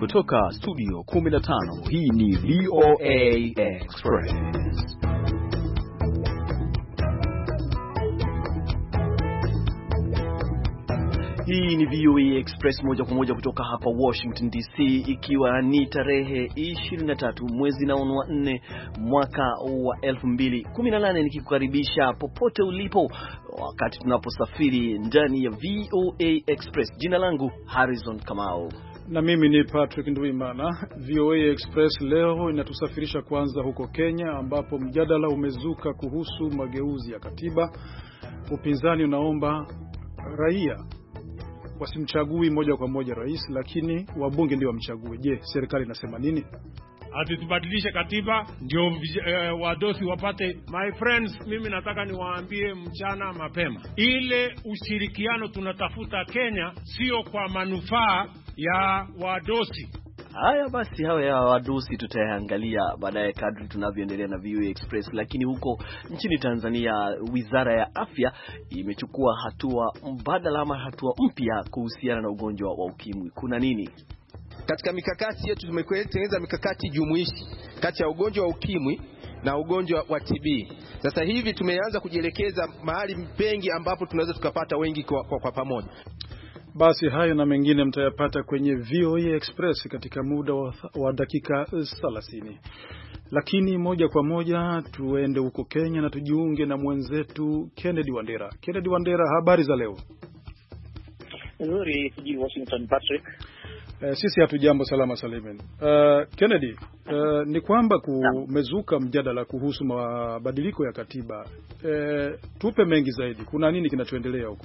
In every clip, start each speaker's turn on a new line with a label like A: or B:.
A: Kutoka studio 15 hii ni VOA Express. Hii ni VOA Express moja kwa moja kutoka hapa Washington DC, ikiwa ni tarehe 23 mwezi wa 4 mwaka wa 2018, nikikukaribisha popote ulipo wakati tunaposafiri ndani ya VOA Express. Jina langu Harrison Kamau.
B: Na mimi ni Patrick Ndwimana. VOA Express leo inatusafirisha kwanza huko Kenya, ambapo mjadala umezuka kuhusu mageuzi ya katiba. Upinzani unaomba raia wasimchagui moja kwa moja rais, lakini wabunge ndio wamchague. Je, serikali inasema nini?
C: Ati tubadilishe katiba ndio wadosi wapate. My friends, mimi nataka niwaambie mchana mapema, ile ushirikiano tunatafuta Kenya sio kwa manufaa ya wadosi.
A: Haya basi, hawa ya wadosi tutaangalia baadaye kadri tunavyoendelea na VOA Express. Lakini huko nchini Tanzania, Wizara ya Afya imechukua hatua mbadala ama hatua mpya kuhusiana na ugonjwa wa ukimwi. Kuna nini?
D: Katika mikakati yetu tumetengeneza mikakati jumuishi kati ya ugonjwa wa ukimwi na ugonjwa wa TB. Sasa hivi tumeanza kujielekeza mahali pengi ambapo tunaweza tukapata wengi kwa pamoja.
B: Basi hayo na mengine mtayapata kwenye VOA Express katika muda wa dakika 30. Lakini moja kwa moja tuende huko Kenya na tujiunge na mwenzetu Kennedy Wandera. Kennedy Wandera, habari za leo?
E: Nzuri, siji Washington Patrick.
B: Sisi hatujambo, salama salimin. Kennedy, ni kwamba kumezuka mjadala kuhusu mabadiliko ya katiba. Tupe mengi zaidi. Kuna nini kinachoendelea huko?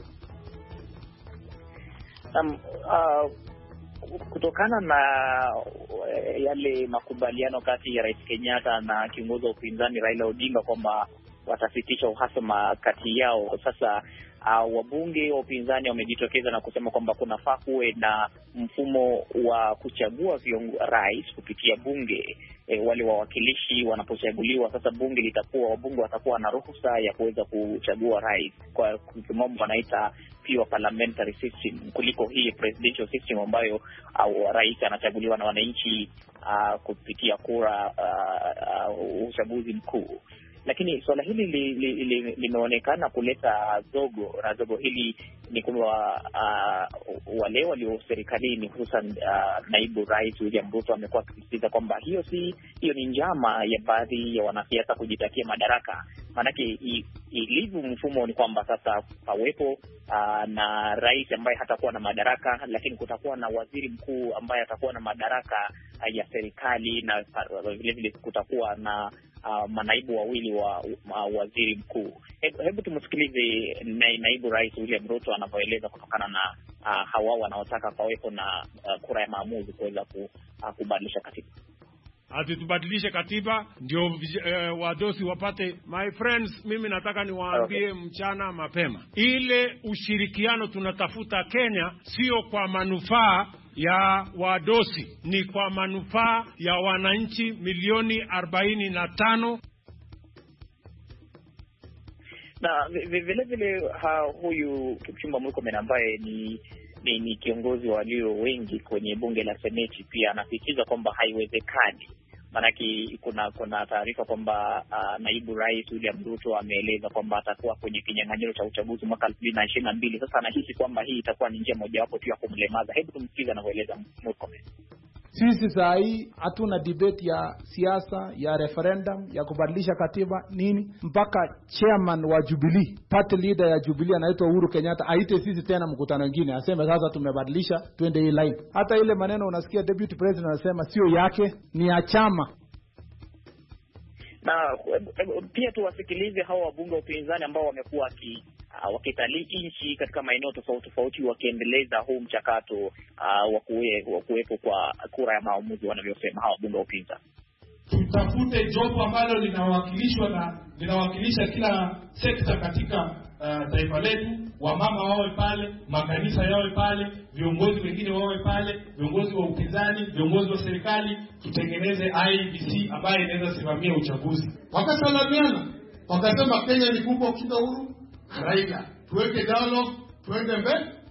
E: Kutokana na yale makubaliano kati ya Rais Kenyatta na kiongozi wa upinzani Raila Odinga kwamba watasitisha uhasama kati yao, sasa wabunge wa upinzani wamejitokeza na kusema kwamba kunafaa kuwe na mfumo wa kuchagua rais kupitia bunge. Wale wawakilishi wanapochaguliwa, sasa bunge litakuwa, wabunge watakuwa na ruhusa ya kuweza kuchagua rais, kwa kimombo wanaita pure parliamentary system, kuliko hii presidential system ambayo rais anachaguliwa na wananchi kupitia kura, uchaguzi mkuu. Lakini swala hili limeonekana kuleta zogo, na zogo hili ni kwamba wale walio serikalini, hususan naibu rais William Ruto amekuwa akisisitiza kwamba hiyo ni njama ya baadhi ya wanasiasa kujitakia madaraka. Maanake ilivyo mfumo ni kwamba sasa pawepo na rais ambaye hatakuwa na madaraka, lakini kutakuwa na waziri mkuu ambaye atakuwa na madaraka ya serikali, na vile vile kutakuwa na manaibu wawili wa waziri mkuu. Hebu tumsikilize naibu rais William Ruto anavyoeleza kutokana na hawa wanaotaka pawepo na kura ya maamuzi kuweza kubadilisha katiba.
C: Ati tubadilishe katiba ndio wadosi wapate. My friends, mimi nataka niwaambie mchana mapema, ile ushirikiano tunatafuta Kenya sio kwa manufaa ya wadosi, ni kwa manufaa ya wananchi milioni 45.
E: Na vile vile huyu Kipchumba Murkomen ambaye ni kiongozi walio wengi kwenye bunge la Seneti pia anasisitiza kwamba haiwezekani. Maanake kuna taarifa kwamba naibu rais William Ruto ameeleza kwamba atakuwa kwenye kinyang'anyiro cha uchaguzi mwaka 2022. Sasa anahisi kwamba hii itakuwa ni njia mojawapo tu ya kumlemaza. Hebu tumsikize anavyoeleza Murkomen.
F: Sisi saa hii hatuna debate ya siasa ya referendum ya kubadilisha katiba nini, mpaka chairman wa Jubilee, party leader ya Jubilee anaitwa Uhuru Kenyatta aite sisi tena mkutano mwingine, aseme sasa tumebadilisha, twende hii line. Hata ile maneno unasikia deputy president anasema sio yake, ni ya chama.
E: Na pia tuwasikilize hawa wabunge wa upinzani ambao wamekuwa wakitalii nchi katika maeneo tofauti wakiendeleza huu mchakato wa kuwepo kwa kura ya maamuzi, wanavyosema hawa wabunge wa upinzani.
G: Tutafute jopo ambalo linawakilisha kila sekta katika taifa letu. Wamama wawe pale, makanisa yawe pale, viongozi wengine wawe pale, viongozi wa upinzani, viongozi wa serikali. Tutengeneze IEBC ambayo inaweza simamia uchaguzi. Wakasalamiana, wakasema Kenya ni kubwa kushinda Uhuru Raila. Tuweke dialogue, tuende mbele.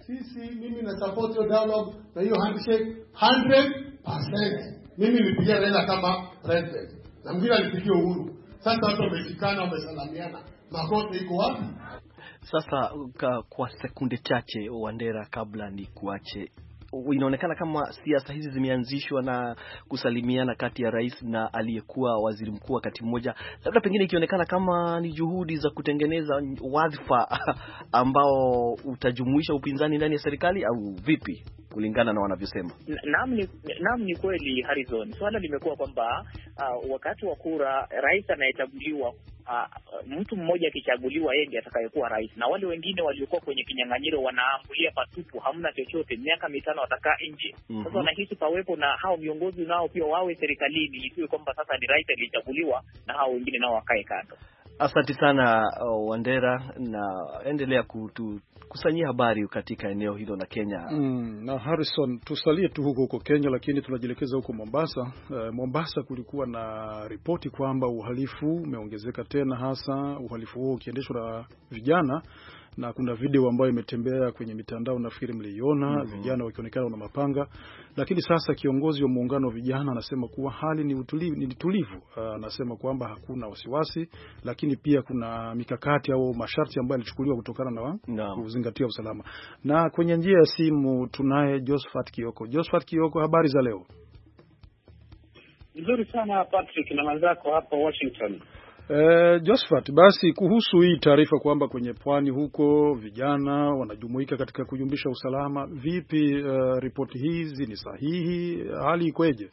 H: Mimi na support hiyo dialogue na hiyo handshake 100%. Mimi nilipigia Raila kama president. Na mwingine alipigia Uhuru. Sasa watu wameshikana, wamesalamiana. Makosa iko wapi?
A: Sasa kwa sekunde chache Wandera, kabla ni kuache, inaonekana kama siasa hizi zimeanzishwa na kusalimiana kati ya rais na aliyekuwa waziri mkuu wakati mmoja, labda pengine ikionekana kama ni juhudi za kutengeneza wadhifa ambao utajumuisha upinzani ndani ya serikali, au vipi kulingana na wanavyosema?
E: Naam, ni kweli Harrison. Swala limekuwa kwamba wakati wa kura rais anayechaguliwa, mtu mmoja akichaguliwa yeye ndiye atakayekuwa rais, na wale wengine waliokuwa kwenye kinyang'anyiro wanaambulia patupu, hamna chochote, miaka 5 watakaa nje. Sasa wanahisi pawepo na hao viongozi nao pia wawe serikalini, isiwe kwamba sasa ni rais aliyechaguliwa na hao wengine nao wakae kando.
A: Asante sana Wandera, na endelea kusanyia habari katika eneo hilo la Kenya.
B: Na Harrison, tusalie tu huko Kenya, lakini tunajielekeza huko Mombasa. Mombasa kulikuwa na ripoti kwamba uhalifu umeongezeka tena, hasa uhalifu huo ukiendeshwa na vijana, na kuna video ambayo imetembea kwenye mitandao, nafikiri mliiona, vijana wakionekana na mapanga. Lakini sasa kiongozi wa muungano wa vijana anasema kuwa hali ni tulivu. Anasema kwamba hakuna wasiwasi, lakini pia kuna mikakati au masharti ambayo yalichukuliwa kutokana na kuzingatia usalama. Na kwenye njia ya simu tunaye Josephat Kioko. Josephat Kioko, habari za leo?
I: Nzuri sana Patrick, na wenzako hapa Washington.
B: Josephat, basi kuhusu hii taarifa kwamba kwenye pwani huko vijana wanajumuika katika kuyumbisha usalama, vipi ripoti hizi ni sahihi? Hali ikoje?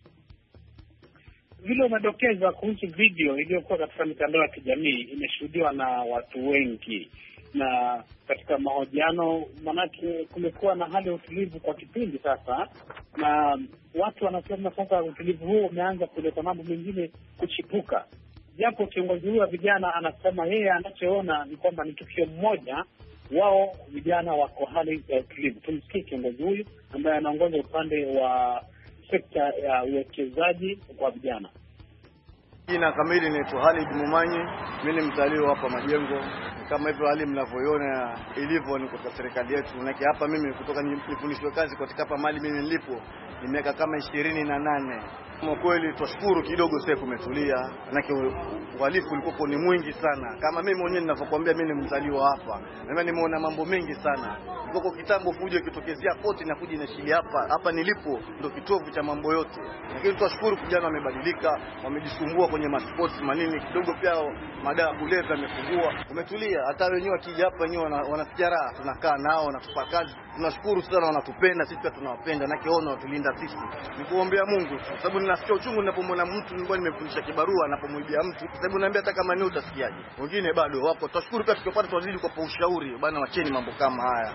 I: Vile umedokeza kuhusu video iliyokuwa katika mitandao ya kijamii, imeshuhudiwa na watu wengi, na katika mahojiano, manake kumekuwa na hali ya utulivu kwa kipindi sasa, na watu wanasema sasa utulivu huo umeanza kuleta mambo mengine kuchipuka. Japo kiongozi huyu wa vijana anasema yeye anachoona ni kwamba ni tukio mmoja, wao vijana wako hali ya utulivu. Tumsikie kiongozi huyu ambaye anaongoza upande wa sekta ya uwekezaji kwa vijana.
J: Jina kamili naitwa Halid Mumanyi, mimi ni mzaliwa hapa Majengo. Kama hivyo hali mnavyoiona ilivyo ni kwa serikali yetu. Manake hapa mimi kutoka nilifundishwa kazi katika hapa mali mimi nilipo ni miaka kama 28. Kwa kweli tunashukuru kidogo sasa kumetulia. Manake uhalifu ulikuwa ni mwingi sana. Kama mimi mwenyewe ninavyokuambia mimi ni mzaliwa hapa. Na nimeona mambo mengi sana. Kwa kitambo fujo kitokezea poti na kuja inashili hapa nilipo ndio kitovu cha mambo yote. Lakini tunashukuru vijana wamebadilika, wamejisumbua kwenye masports manini kidogo, pia madawa kulevya yamepungua, umetulia. Hata wenyewe wakija hapa wenyewe wanasikia raha, tunakaa nao wanatupa kazi. Tunashukuru sana, wanatupenda sisi pia tunawapenda, na kiona watulinda sisi. Nikuombea Mungu kwa sababu ninasikia uchungu ninapomwona mtu nilikuwa nimefundisha kibarua anapomwibia mtu. Kwa sababu naambia hata kama ni utasikiaje. Wengine bado wapo. Tunashukuru pia tukipata tuwazidi kwa ushauri bwana, wacheni mambo kama haya.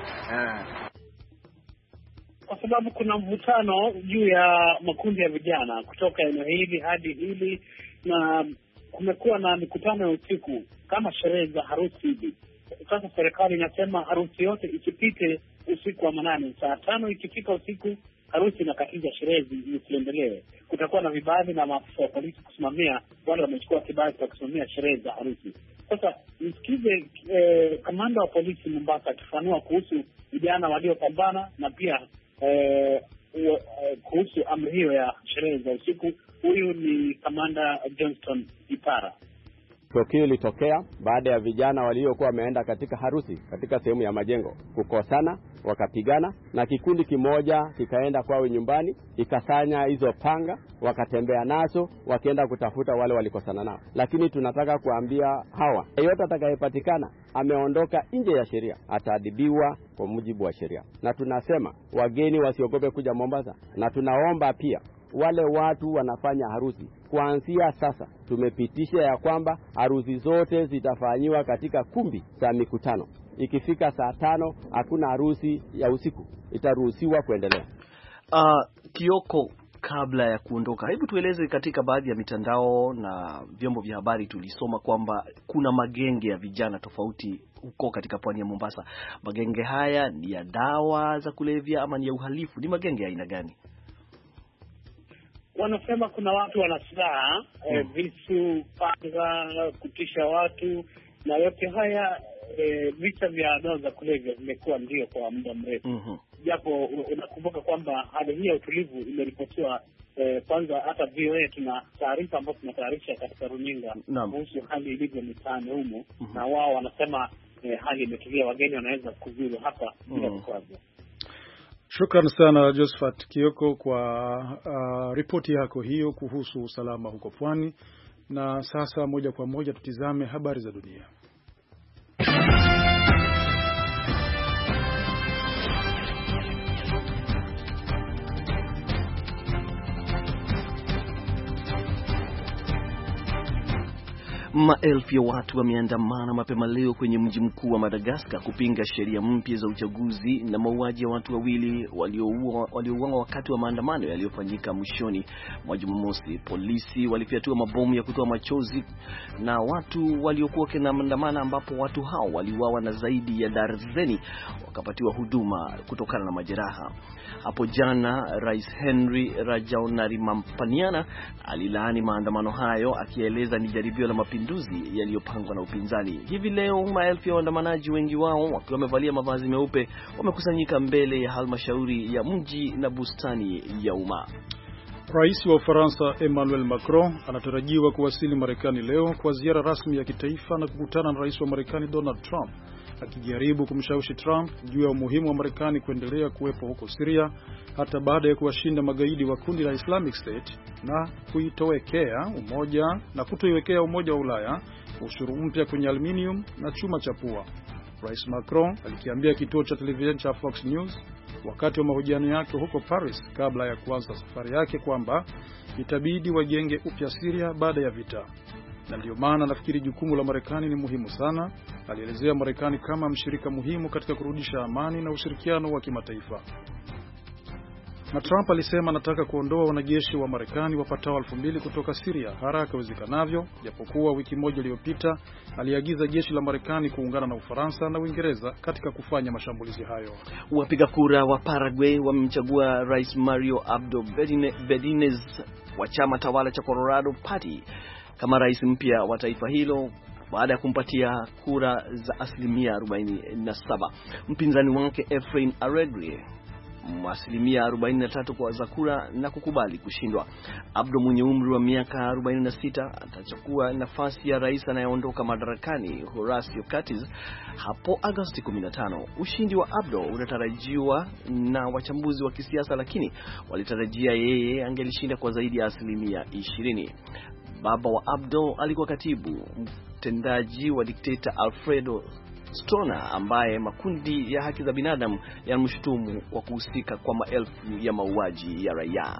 I: Kwa sababu kuna mvutano juu ya makundi ya vijana kutoka eneo hili hadi hili, na kumekuwa na mikutano ya usiku kama sherehe za harusi hivi. Sasa serikali inasema harusi yote ikipite usiku wa manane, saa 5 ikifika usiku harusi inakatiza, sherehe zisiendelewe. Kutakuwa na vibali na maafisa wa polisi kusimamia wale wamechukua kibali cha kusimamia sherehe za harusi. Sasa msikize kamanda wa polisi Mombasa akifanua kuhusu vijana waliopambana na pia kuhusu amri hiyo ya sherehe za usiku. Huyu ni kamanda Johnston Ipara.
K: Tukio ilitokea baada ya vijana waliokuwa wameenda katika harusi katika sehemu ya Majengo kukosana, wakapigana, na kikundi kimoja kikaenda kwao nyumbani, ikasanya hizo panga, wakatembea nazo, wakaenda kutafuta wale walikosana nao. Lakini tunataka kuambia hawa, yeyote atakayepatikana ameondoka nje ya sheria ataadhibiwa kwa mujibu wa sheria. Na tunasema wageni wasiogope kuja Mombasa, na tunaomba pia wale watu wanafanya harusi, kuanzia sasa tumepitisha ya kwamba harusi zote zitafanyiwa katika kumbi za mikutano. Ikifika saa 5 hakuna harusi ya usiku, itaruhusiwa kuendelea.
A: Kioko, kabla ya kuondoka, hebu tueleze, katika baadhi ya mitandao na vyombo vya habari tulisoma kwamba kuna magenge ya vijana tofauti huko katika pwani ya Mombasa. Magenge haya ni ya dawa za kulevya ama ni ya uhalifu? Ni magenge ya aina gani?
I: Wanasema kuna watu wana silaha, visu, panga, kutisha watu, na yote haya vita vya dawa za kulevya vimekuwa ndio kwa muda mrefu. Japo unakumbuka kwamba hali hii ya utulivu imeripotiwa kwanza, hata VOA tuna taarifa ambazo tunatayarisha katika runinga kuhusu hali ilivyo mitaani humo, na wao wanasema hali imetulia, wageni wanaweza kuzuru hapa bila vikwazo.
B: Shukran sana Josephat Kioko kwa ripoti yako hiyo kuhusu usalama huko pwani. Na sasa moja kwa moja tutizame habari za dunia.
A: Maelfu ya watu wameandamana mapema leo kwenye mji mkuu wa Madagascar kupinga sheria mpya za uchaguzi na mauaji ya watu wawili waliouawa wakati wa maandamano yaliyofanyika mwishoni mwa Jumamosi. Polisi walifyatua mabomu ya kutoa machozi na watu waliokuwa kwenye maandamano, ambapo watu hao waliuawa na zaidi ya darzeni wakapatiwa huduma kutokana na majeraha. Hapo jana Rais Henry Rajaonarimampianina alilaani maandamano hayo, akieleza ni jaribio la mapinduzi yaliyopangwa na upinzani. Hivi leo maelfu ya waandamanaji, wengi wao wakiwa wamevalia mavazi meupe, wamekusanyika mbele ya halmashauri ya mji na bustani ya umma.
B: Rais wa Ufaransa Emmanuel Macron anatarajiwa kuwasili Marekani leo kwa ziara rasmi ya kitaifa na kukutana na rais wa Marekani Donald Trump, akijaribu kumshawishi Trump juu ya umuhimu wa Marekani kuendelea kuwepo huko Syria hata baada ya kuwashinda magaidi wa kundi la Islamic State na kutoiwekea Umoja wa Ulaya ushuru mpya kwenye aluminium na chuma cha pua. Rais Macron alikiambia kituo cha televisheni cha Fox News wakati wa mahojiano yake huko Paris kabla ya kuanza safari yake kwamba itabidi wajenge upya Syria baada ya vita. Na ndio maana nafikiri jukumu la Marekani ni muhimu sana. Alielezea Marekani kama mshirika muhimu katika kurudisha amani na ushirikiano wa kimataifa. Na Trump alisema anataka kuondoa wanajeshi wa Marekani wapatao 2,000 kutoka Syria haraka iwezekanavyo, japokuwa wiki moja iliyopita aliagiza jeshi la Marekani kuungana na Ufaransa na Uingereza katika kufanya mashambulizi hayo.
A: Wapiga kura wa Paraguay wamemchagua Rais Mario Abdo Bedinez wa chama tawala cha Colorado Party kama rais mpya wa taifa hilo baada ya kumpatia kura za asilimia 47. Mpinzani wake Efrain Alegre asilimia 43 kwa za kura na kukubali kushindwa. Abdo mwenye umri wa miaka 46 atachukua nafasi ya rais anayeondoka madarakani Horacio Cartes hapo Agosti 15. Ushindi wa Abdo unatarajiwa na wachambuzi wa kisiasa, lakini walitarajia yeye angelishinda kwa zaidi ya asilimia 20. Baba wa Abdo alikuwa katibu mtendaji wa dikteta Alfredo Stoner, ambaye makundi ya haki za binadamu yanamshutumu kwa kuhusika kwa maelfu ya mauaji ya raia.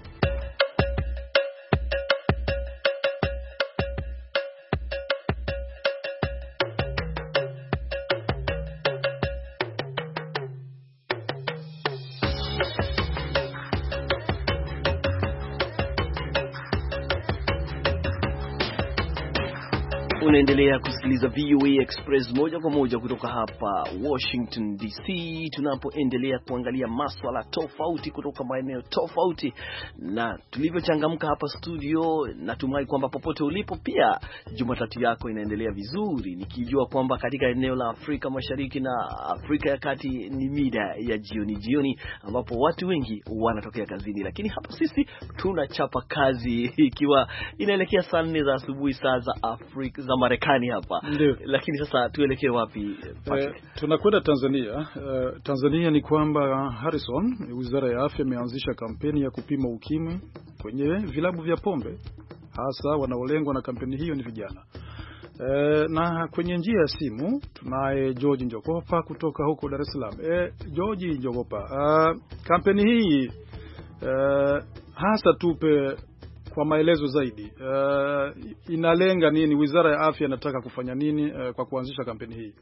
A: Unaendelea kusikiliza VOA Express moja kwa moja kutoka hapa Washington DC, tunapoendelea kuangalia masuala tofauti kutoka maeneo tofauti. Na tulivyochangamka hapa studio, natumai kwamba popote ulipo pia Jumatatu yako inaendelea vizuri, nikijua kwamba katika eneo la Afrika Mashariki na Afrika ya Kati ni mida ya jioni ambapo watu wengi wanatokea kazini, lakini hapa sisi tunachapa kazi ikiwa inaelekea saa 4 za asubuhi saa za Afrika za Marekani hapa.
B: Ndiyo.
A: Lakini sasa tuelekee wapi?
B: Tunakwenda Tanzania. Tanzania ni kwamba Harrison, Wizara ya Afya imeanzisha kampeni ya kupima ukimwi kwenye vilabu vya pombe, hasa wanaolengwa na kampeni hiyo ni vijana. Na kwenye njia ya simu tunaye George Njogopa kutoka huko Dar es Salaam. George Njogopa, kampeni hii hasa tupe kwa maelezo zaidi. Inalenga nini? Wizara ya Afya inataka kufanya nini kwa kuanzisha kampeni hii?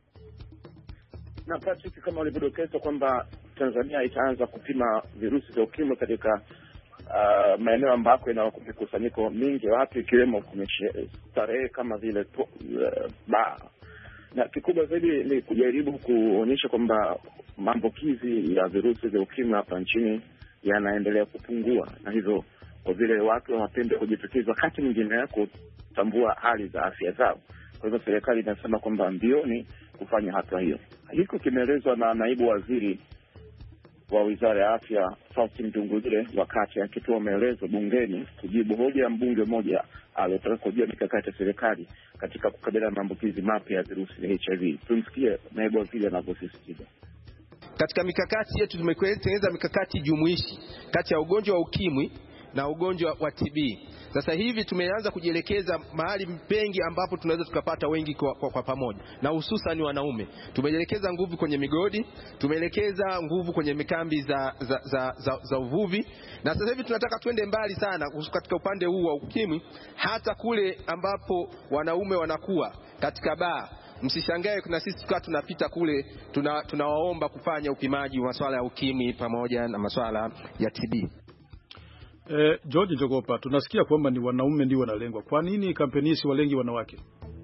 L: Na Patrick, kama ulivyodokeza kwamba Tanzania itaanza kupima virusi vya ukimwi katika maeneo ambako ina mikusanyiko mingi watu, ikiwemo kwenye starehe kama vile bar. Na kikubwa zaidi ni kujaribu kuonyesha kwamba maambukizi ya virusi vya ukimwi hapa nchini yanaendelea kupungua, na hivyo kwa vile watu hawapende kujitokeza wakati mwingine kutambua hali za afya zao. Kwa hivyo serikali inasema kwamba mbioni kufanya hatua hiyo. Hiko kimeelezwa na naibu waziri wa Wizara ya Afya Faustin Ndungulile wakati akitoa maelezo bungeni kujibu hoja ya mbunge mmoja aliyotaka kujua mikakati ya serikali katika kukabiliana na maambukizi mapya ya virusi vya HIV. Tumsikie naibu waziri anavyosisitiza.
D: Katika mikakati yetu tumetengeneza mikakati jumuishi kati ya ugonjwa wa ukimwi na ugonjwa wa TB. Sasa hivi tumeanza kujielekeza mahali pengi ambapo tunaweza tukapata wengi kwa pamoja, na hususan wanaume. Tumeelekeza nguvu kwenye migodi, tumeelekeza nguvu kwenye mikambi za uvuvi, na sasa hivi tunataka twende mbali sana katika upande huu wa ukimwi, hata kule ambapo wanaume wanakuwa katika baa. Msishangae kuna sisi tukawa tunapita kule tunawaomba kufanya upimaji wa masuala ya ukimwi pamoja na masuala ya TB.
B: George Njogopa, tunasikia kwamba ni wanaume ndio wanalengwa. Kwa nini kampeni hii si walengi wanawake?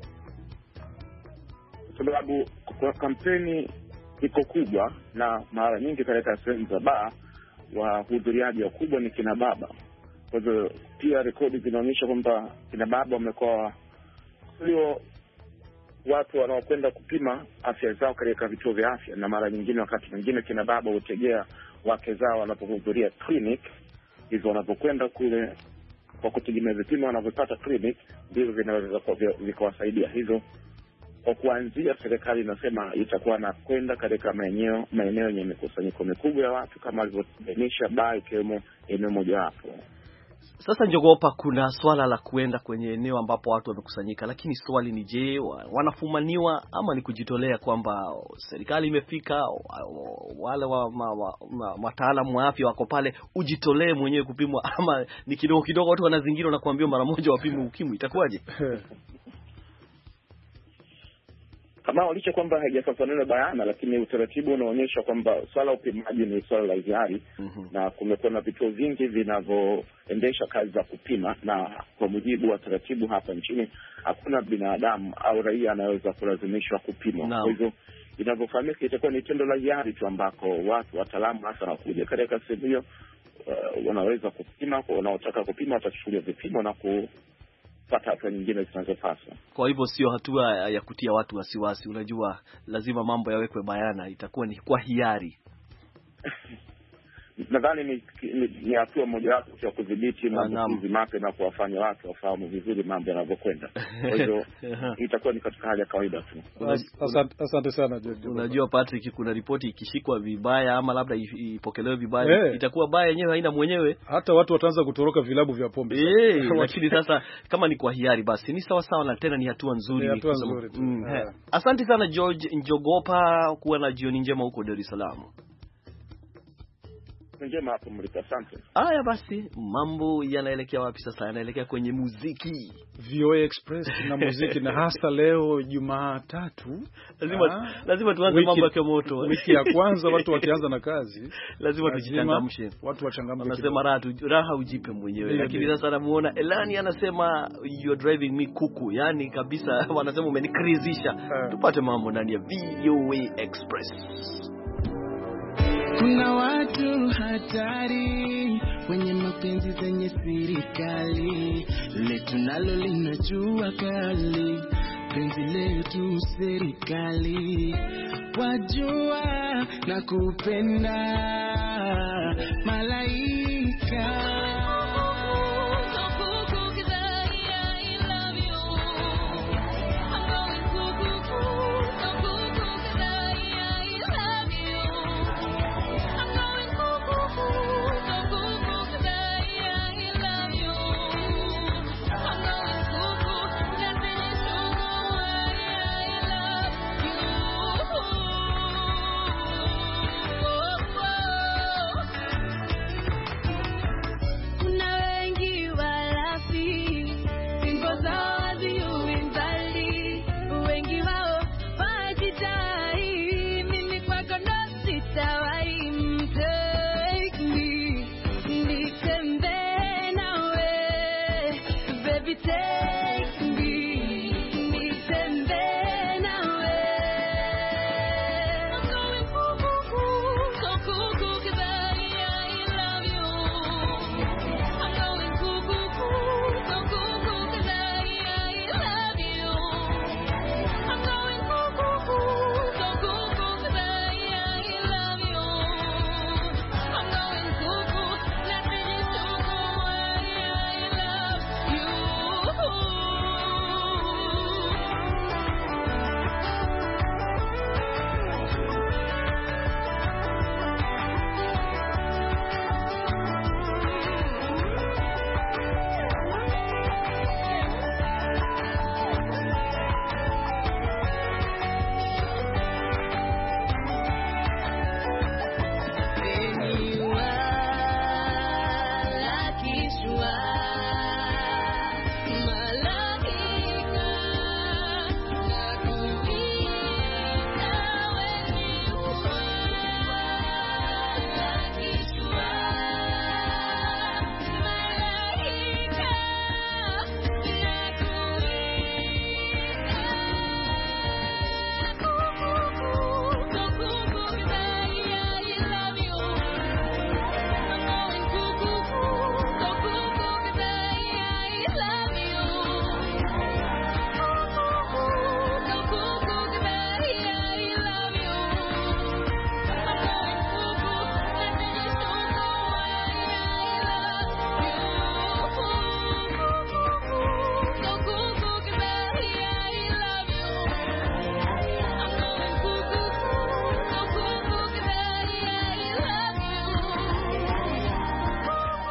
L: Sababu kwa kampeni iko kubwa, na mara nyingi katika sehemu za baa wahudhuriaji wakubwa ni kina baba. Kwa hivyo pia rekodi zinaonyesha kwamba kina baba wamekuwa sio watu wanaokwenda kupima afya zao katika vituo vya afya, na mara nyingine wakati mwingine kina baba hutegea wake zao wanapohudhuria clinic hizo, wanapokwenda kule kwa kutegemea vipimo wanavyopata clinic ndivyo vinaweza vikawasaidia. Hizo kwa kuanzia serikali inasema itakuwa na kwenda katika maeneo yenye mikusanyiko mikubwa ya watu kama alivyobainisha baa ikiwemo eneo moja hapo.
A: Sasa Njogopa, kuna swala la kuenda kwenye eneo ambapo watu wamekusanyika, lakini swali ni je, wanafumaniwa ama ni kujitolea kwamba serikali imefika, wale wataalamu wa afya wako pale, ujitolee mwenyewe kupimwa, ama ni kidogo kidogo watu wanazingira na kuambiwa mara moja wapimwe ukimwi, itakuwaje?
L: Kama walicho kwamba haijafafanuliwa bayana, lakini utaratibu unaonyesha kwamba swala upimaji ni swala la hiari, na kumekuwa na vituo vingi vinavyoendesha kazi za kupima, na kwa mujibu wa taratibu hapa nchini hakuna binadamu au raia anaweza kulazimishwa kupimwa. Kwa hivyo inavyofahamika itakuwa ni tendo la hiari tu, ambako watu wataalamu hasa wanakuja katika sehemu hiyo, wanaweza kupima, wanaotaka kupima watachukulia vipimo na kupata hatua nyingine zinazopaswa.
A: Kwa hivyo sio hatua ya kutia watu wasiwasi. Unajua lazima mambo yawekwe bayana, itakuwa ni kwa hiari.
L: Nadhani ni hatua moja wapo ya kudhibiti maambukizi mapya na kuwafanya watu wafahamu vizuri mambo yanavyokwenda. Kwa hiyo itakuwa ni katika hali ya kawaida tu.
B: Asante sana George.
A: Unajua Patrick, kuna ripoti ikishikwa vibaya ama labda ipokelewe vibaya, itakuwa baya yenyewe haina mwenyewe. Hata watu wataanza kutoroka vilabu vya pombe. Lakini sasa kama ni kwa hiari basi ni sawa sawa, na tena ni hatua nzuri. Asante sana George Njogopa, kuwa na jioni njema huko Dar es Salaam.
L: Njema hapo mlipo, asante.
A: Haya basi, mambo yanaelekea wapi sasa? Yanaelekea kwenye muziki.
B: VOA Express na muziki, na hasa leo Jumatatu.
A: Lazima tuanze mambo ya moto.
B: Wiki ya kwanza watu wakianza na kazi,
A: lazima tujichangamshe.
B: Watu wachangamke.
A: Wanasema raha ujipe mwenyewe. Lakini sasa namuona Elani anasema you are driving me kuku. Yaani kabisa wanasema umenikrizisha. Tupate mambo ndani ya VOA Express.
M: Kuna watu hatari wenye mapenzi zenye serikali, letu nalo linajua kali, penzi letu serikali, wajua na kupenda malaika.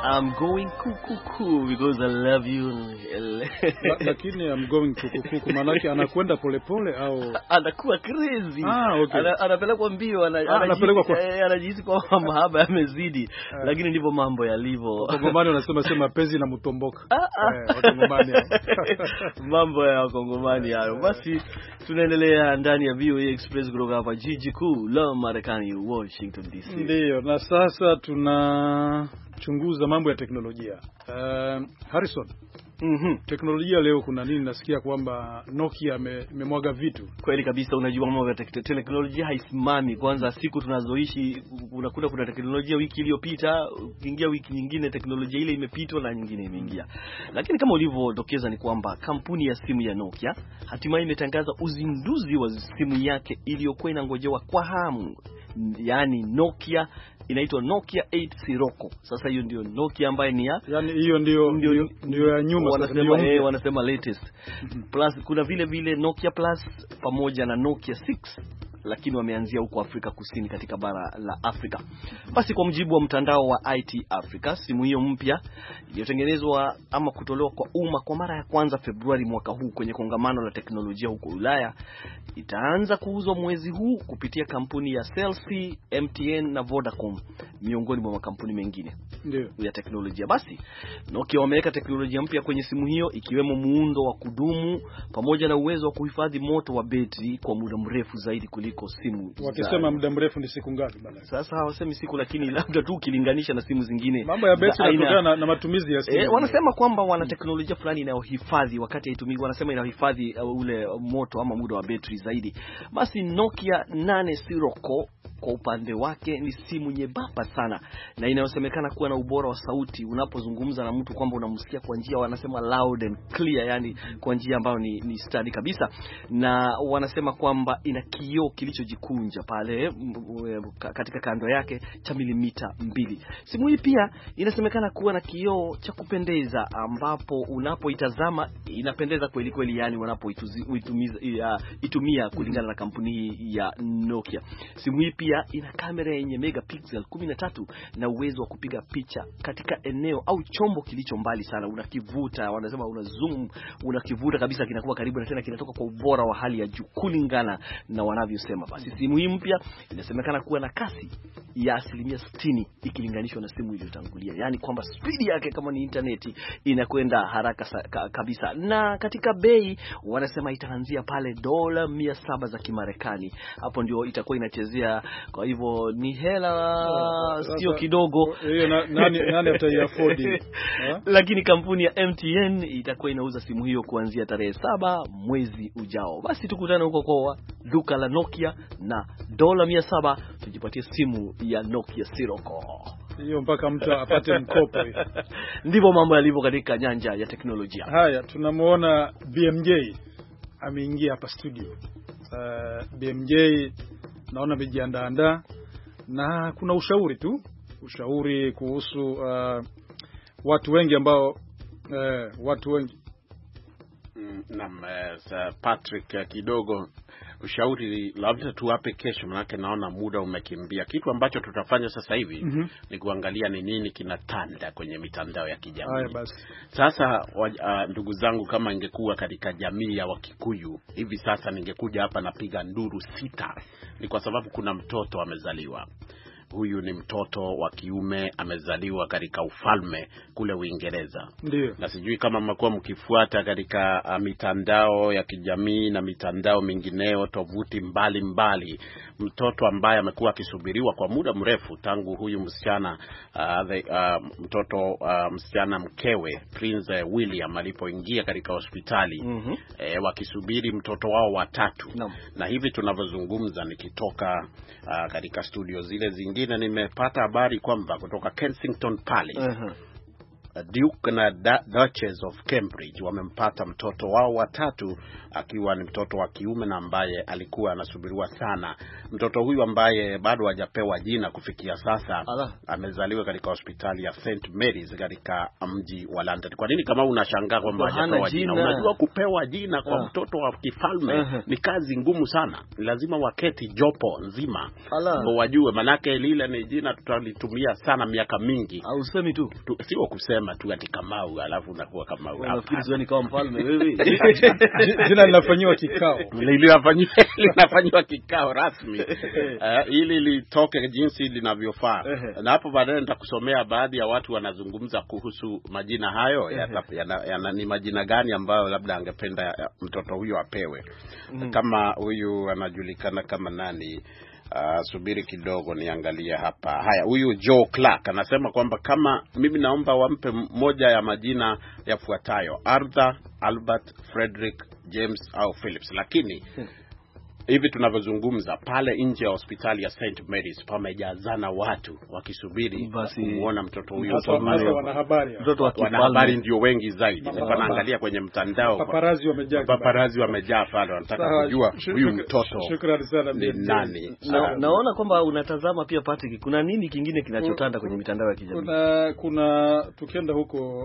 A: I'm going kukuku because I love you.
B: Lakini I'm going kukuku manake anakwenda polepole au
A: anakuwa crazy.
B: Okay.
A: Anapelekwa mbio, anajihisi kwa mahaba yamezidi. Lakini ndivyo mambo yalivyo.
B: Wakongomani wanasema sema penzi na mtomboka. Wakongomani.
A: Mambo ya Wakongomani hayo. Basi tunaendelea ndani ya VOA Express kutoka hapa jiji kuu la Marekani, Washington DC.
B: Ndio, na sasa tunachunguza mambo ya teknolojia. Harrison, teknolojia leo kuna nini? Nasikia kwamba Nokia imemwaga vitu.
A: Kweli kabisa, unajua mambo ya teknolojia haisimami. Kwanza siku tunazoishi unakuta kuna teknolojia wiki iliyopita, ukiingia wiki nyingine teknolojia ile imepitwa na nyingine imeingia. Lakini kama ulivyodokeza ni kwamba kampuni ya simu ya Nokia hatimaye imetangaza uzinduzi wa simu yake iliyokuwa inangojewa kwa hamu. Yaani Nokia inaitwa Nokia 8 Sirocco. Sasa hiyo ndio Nokia ambaye ni ya,
B: yani hiyo ndio ya nyuma,
A: wanasema latest. Plus kuna vile Nokia Plus pamoja na Nokia 6, lakini wameanzia huko Afrika Kusini katika bara la Afrika. Basi kwa mujibu wa mtandao wa IT Africa, simu hiyo mpya iliyotengenezwa ama kutolewa kwa umma kwa mara ya kwanza Februari mwaka huu kwenye kongamano la teknolojia huko Ulaya itaanza kuuzwa mwezi huu kupitia kampuni ya Cell C, MTN na Vodacom miongoni mwa makampuni mengine ya teknolojia. Basi Nokia wameweka teknolojia mpya kwenye simu hiyo ikiwemo muundo wa kudumu pamoja na uwezo wa kuhifadhi moto wa betri kwa muda mrefu zaidi kuliko simu.
B: Wakisema muda mrefu ni siku ngapi bana?
A: Sasa hawasemi siku, lakini labda tu ukilinganisha na simu zingine.
B: Mambo ya betri yanatokana na matumizi ya simu.
A: Wanasema kwamba wana teknolojia fulani inayohifadhi wakati haitumiki, wanasema inahifadhi ule moto ama muda wa betri zaidi. Basi Nokia 8 Sirocco kwa upande wake ni simu nyembamba sana na inayosemekana kuwa na ubora wa sauti. Unapozungumza na mtu kwamba unamsikia kwa njia, wanasema loud and clear, yani kwa njia ambayo ni stadi kabisa. Na wanasema kwamba ina kioo kilichojikunja pale katika kando yake cha milimita 2. Simu hii pia inasemekana kuwa na kioo cha kupendeza ambapo unapoitazama inapendeza kweli kweli, yani wanapoitumia kulingana na kampuni hii ya Nokia. Simu hii pia ina kamera yenye megapixel 13 na uwezo wa kupiga picha katika eneo au chombo kilicho mbali sana. Unakivuta, wanasema una zoom, unakivuta kabisa kinakuwa karibu na tena kinatoka kwa ubora wa hali ya juu kulingana na wanavyosema. Basi simu hii mpya inasemekana kuwa na kasi ya 60% ikilinganishwa na simu iliyotangulia. Yaani kwamba speed yake kama ni interneti inakwenda haraka kabisa. Na katika bei wanasema itaanzia pale $700 za Kimarekani. Hapo ndio itakuwa inachezea. Kwa hivyo ni hela sio kidogo.
B: Nani ataiafford?
A: Lakini kampuni ya MTN itakuwa inauza simu hiyo kuanzia tarehe 7 mwezi ujao. Basi tukutane huko kwa duka la Nokia na $700 tujipatie simu ya Nokia Sirocco.
B: Hiyo mpaka mtu apate mkopo.
A: Ndivyo mambo yalivyo katika nyanja ya teknolojia.
B: Haya, tunamuona BMJ ameingia hapa studio. BMJ naona amejiandaa na kuna ushauri kuhusu watu wengi ambao
N: Naam, Patrick, kidogo ushauri labda tuwape kesho, manake naona muda umekimbia. Kitu ambacho tutafanya sasa hivi ni kuangalia ni nini kinatanda kwenye mitandao ya kijamii. Sasa ndugu zangu, kama ingekuwa katika jamii ya Wakikuyu hivi sasa ningekuja hapa napiga nduru 6. Ni kwa sababu kuna mtoto amezaliwa. Huyu ni mtoto wa kiume, amezaliwa katika ufalme kule Uingereza.
B: Ndiyo.
N: Na sijui kama mmekuwa mkifuata katika mitandao ya kijamii na mitandao mingineo, tovuti mbali, mtoto ambaye amekuwa akisubiriwa kwa muda mrefu tangu huyu msichana msichana mkewe Prince William alipoingia katika hospitali wakisubiri mtoto wao wa 3. Na hivi tunavyozungumza nikitoka katika studio zile zingine nimepata habari kwamba kutoka Kensington Palace Duke na Duchess of Cambridge wamempata mtoto wao watatu, akiwa ni mtoto wa kiume na ambaye alikuwa anasubiriwa sana. Mtoto huyu ambaye bado hajapewa jina kufikia sasa amezaliwa katika hospitali ya St Mary's katika mji wa London. Kwa nini kama unashangaa kwamba hajapewa jina? Unajua kupewa jina kwa mtoto wa kifalme ni kazi ngumu sana. Lazima waketi jopo nzima ndio wajue, manake lile ni jina tutalitumia sana miaka mingi.
A: Au usemi tu
N: sio kusema tu ati Kamau alafu unakuwa Kamau.
A: Unafikiri zioni kama mfalme wewe?
B: Jina linafanywa kikao.
N: Linafanywa kikao rasmi ili litoke jinsi linavyofaa. Na hapo baadaye nitakusomea baadhi ya watu wanazungumza kuhusu majina hayo. Ni majina gani ambayo labda angependa mtoto huyo apewe. Kama huyu anajulikana kama nani? Subiri kidogo niangalie hapa. Haya, huyu Joe Clark anasema kwamba kama mimi naomba wampe moja ya majina yafuatayo: Arthur, Albert, Frederick, James au Phillips. Lakini hivi tunavyozungumza pale nje ya hospitali ya St Mary's pamejazana watu wakisubiri kuona mtoto huyo. Wanahabari ndio wengi zaidi. Wanaangalia kwenye mtandao. Paparazi wamejaa pale, wanataka kujua huyu mtoto ni nani.
A: Naona kwamba unatazama pia Patrick, kuna nini kingine kinachotanda kwenye mitandao ya kijamii?
B: Kuna tukienda huko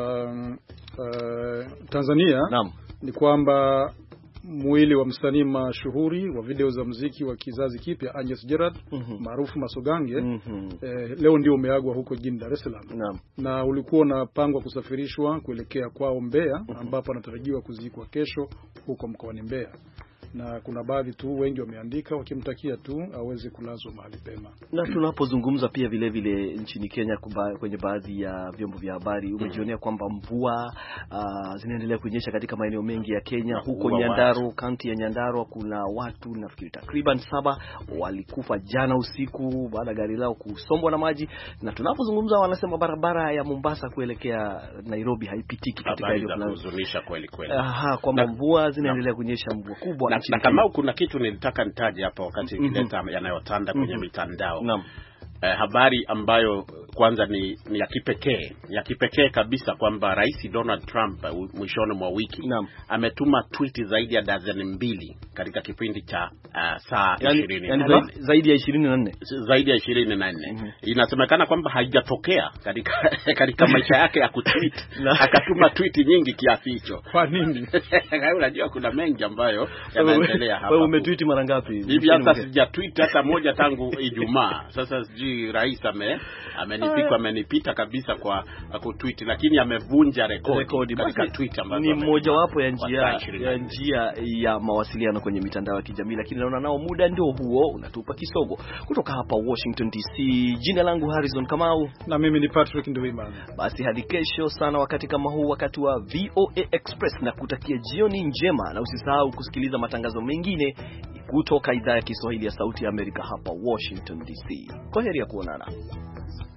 B: Tanzania.
A: Naam.
B: Ni kwamba mwili wa msanii mashuhuri wa video za muziki wa kizazi kipya Agnes Gerard maarufu Masogange leo ndio umeagwa huko jijini Dar es Salaam. Na ulikuwa unapangwa kusafirishwa kuelekea kwao Mbeya, ambapo anatarajiwa kuzikwa kesho huko mkoani Mbeya. Na kuna baadhi tu wengi wameandika wakimtakia tu aweze kulazwa mahali pema.
A: Na tunapozungumza pia vile vile nchini Kenya kwenye baadhi ya vyombo vya habari umejionea kwamba mvua zinaendelea kunyesha katika maeneo mengi ya Kenya. Huko Nyandarua, kaunti ya Nyandarua, kuna watu nafikiri takriban 7 walikufa jana usiku baada gari lao kusombwa na maji. Na tunapozungumza wanasema barabara ya Mombasa kuelekea Nairobi haipitiki katika eneo la
N: kuzunisha kweli.
A: Kwamba mvua zinaendelea kunyesha, mvua kubwa.
N: Na kama kuna kitu nilitaka nitaje hapa wakati kileta yanayotanda kwenye mitandao. Habari ambayo kwanza ni ya kipekee kabisa kwamba Rais Donald Trump mwishoni mwa wiki ametuma tweet zaidi ya dazeni 2 katika kipindi cha saa 20.
A: Yani zaidi ya 24.
N: Zaidi ya 24. Inasemekana kwamba haijatokea katika maisha yake ya kutweet. Akatuma tweet nyingi kiasi hicho.
B: Kwa nini?
N: Unajua kuna mengi ambayo yanaendelea hapa.
A: Wewe umetweet mara ngapi?
N: Hivi hata sijatweet hata moja tangu Ijumaa. Sasa rais amenipita kabisa kwa kutweet, lakini amevunja rekodi katika tweet ambazo
A: ni mmoja wapo ya njia ya mawasiliano kwenye mitandao ya kijamii. Lakini naona nao muda ndio huo unatupa kisogo. Kutoka hapa Washington DC, jina langu Harrison Kamau
B: na mimi ni Patrick Nduwimana.
A: Basi hadi kesho sana wakati kama huu, wakati wa VOA Express, na kutakia jioni njema, na usisahau kusikiliza matangazo mengine kutoka idhaa ya Kiswahili ya Sauti ya Amerika hapa Washington DC. Kwaheri ya kuonana.